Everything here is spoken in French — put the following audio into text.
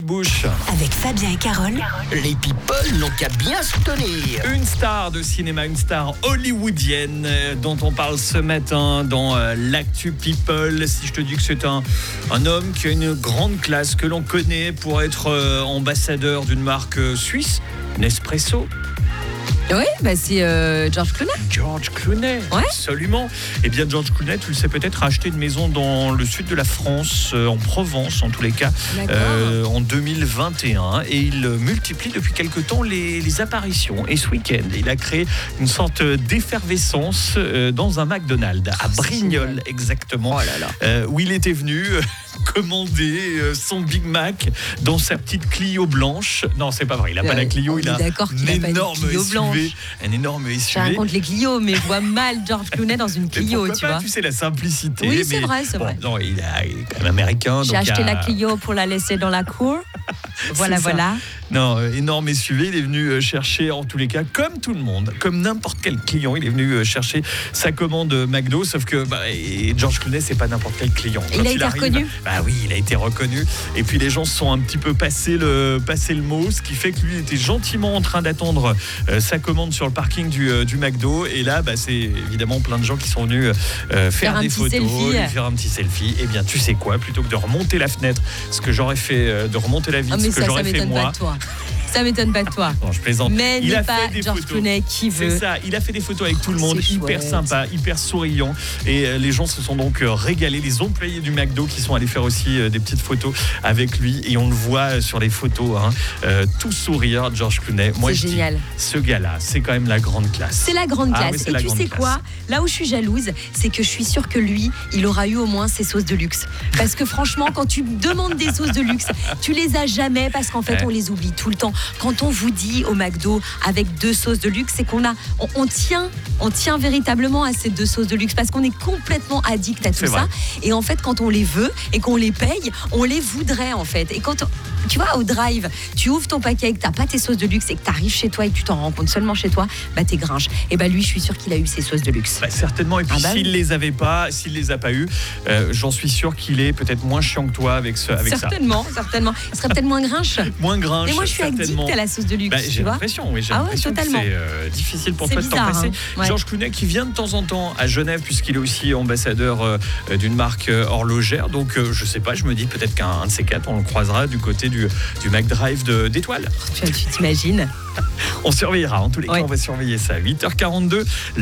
Bouche. Avec Fabien et Carole. Les people n'ont qu'à bien se tenir. Une star de cinéma, une star hollywoodienne dont on parle ce matin dans l'Actu People. Si je te dis que c'est un homme qui a une grande classe, que l'on connaît pour être ambassadeur d'une marque suisse, Nespresso. Oui, c'est George Clooney. George Clooney, Ouais. Absolument. Eh bien, George Clooney, tu le sais peut-être, a acheté une maison dans le sud de la France, en Provence en tous les cas, en 2021. Et il multiplie depuis quelque temps les apparitions. Et ce week-end, il a créé une sorte d'effervescence dans un McDonald's, à Brignoles exactement, où il était venu commander son Big Mac dans sa petite Clio blanche. Non, c'est pas vrai, il n'a pas la Clio, il a un énorme Je SUV. raconte les Clio, mais je vois mal George Clooney dans une Clio, Mais tu pourquoi pas, vois. tu sais, la simplicité. Oui, c'est mais vrai. Non, il est quand même américain. J'ai donc acheté la Clio pour la laisser dans la cour. Voilà. Non, énorme SUV. Il est venu chercher, en tous les cas, comme tout le monde, comme n'importe quel client, il est venu chercher sa commande McDo. Sauf que et George Clooney, c'est pas n'importe quel client. Il a été reconnu. Oui, il a été reconnu. Et puis les gens se sont un petit peu passé le mot, ce qui fait que lui était gentiment en train d'attendre sa commande sur le parking du McDo. Et là, c'est évidemment plein de gens qui sont venus faire des photos, lui faire un petit selfie. Eh bien, tu sais quoi, plutôt que de remonter la fenêtre, ce que j'aurais fait, de remonter la vitre, ce que j'aurais fait moi. Ça m'étonne pas de toi. Non, je plaisante. Mais il a pas fait des George photos. Clooney qui veut. C'est ça, il a fait des photos avec tout le monde, C'est hyper chouette. sympa, hyper souriant. Et les gens se sont donc régalés. Les employés du McDo qui sont allés faire aussi des petites photos avec lui. Et on le voit sur les photos, tout sourire, George Clooney. Moi, C'est génial. Ce gars-là, c'est quand même la grande classe. C'est la grande classe. oui, c'est et la tu grande sais classe. quoi? Là où je suis jalouse, c'est que je suis sûre que lui, il aura eu au moins ses sauces de luxe. Parce que franchement, quand tu demandes des sauces de luxe, tu les as jamais parce qu'en fait, on les oublie tout le temps. Quand on vous dit au McDo avec 2 sauces de luxe, c'est qu'on tient véritablement à ces 2 sauces de luxe parce qu'on est complètement addict à tout ça. Et en fait, quand on les veut et qu'on les paye, on les voudrait en fait. Et quand tu vois, au drive, tu ouvres ton paquet et que t'as pas tes sauces de luxe et que t'arrives chez toi et que tu t'en rends compte seulement chez toi, t'es grinche. Et lui, je suis sûre qu'il a eu ses sauces de luxe. Certainement. Et puis s'il les avait pas, s'il les a pas eu, j'en suis sûr qu'il est peut-être moins chiant que toi avec ça. Certainement. Il serait peut-être moins grinche. Moins grinche. Et moi, je suis addict à la sauce de luxe. J'ai l'impression, totalement. que c'est difficile pour C'est toi de t'en bizarre, passer. Ouais. George Clooney qui vient de temps en temps à Genève puisqu'il est aussi ambassadeur d'une marque horlogère. Donc je sais pas, je me dis peut-être qu'un de ces 4 on le croisera du côté du McDrive d'Étoile. Tu t'imagines? On surveillera, en tous les cas on va surveiller ça. 8h42.